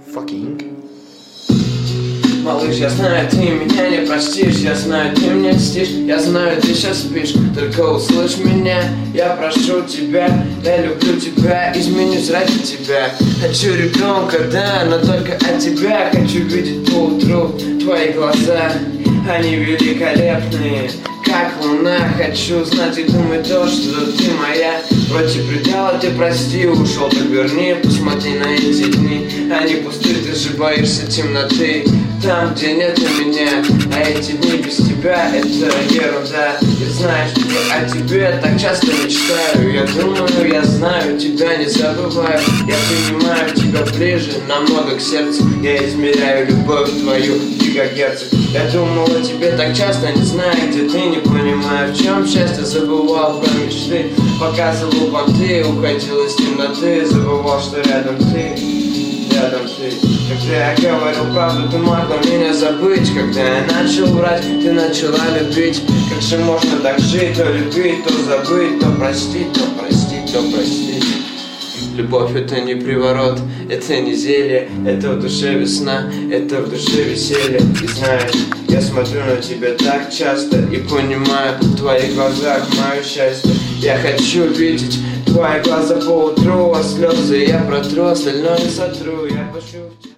Fucking. Малыш, я знаю, ты меня не простишь, я знаю, ты мне льстишь, я знаю, ты сейчас спишь, только услышь меня, я прошу тебя, я люблю тебя, изменюсь ради тебя. Хочу ребенка, да, но только от тебя, хочу видеть по утру твои глаза, они великолепные, как луна. Хочу знать и думать то, что ты моя. Против предела ты прости, ушел, так верни. Посмотри на эти дни, они пусты, ты же боишься темноты. Там, где нет меня, а эти дни без тебя, это ерунда. Ты знаешь, я о тебе так часто мечтаю. Я думаю, я знаю, тебя не забываю. Я принимаю тебя ближе, намного к сердцу. Я измеряю любовь твою в гигагерцах. Я думал о тебе так часто, не знаю, где ты, не понимаю, в чем счастье. Забывал про мечты, показывал понты, уходил из темноты. Забывал, что рядом ты. Когда я говорил правду, ты могла меня забыть. Когда я начал врать, ты начала любить. Как же можно так жить, то любить, то забыть, то простить, то простить, то простить. Любовь — это не приворот, это не зелье, это в душе весна, это в душе веселье. И знаешь, я смотрю на тебя так часто и понимаю в твоих глазах мое счастье. Я хочу видеть твои глаза по утру, а слезы я протру, остальное сотру. Я пошу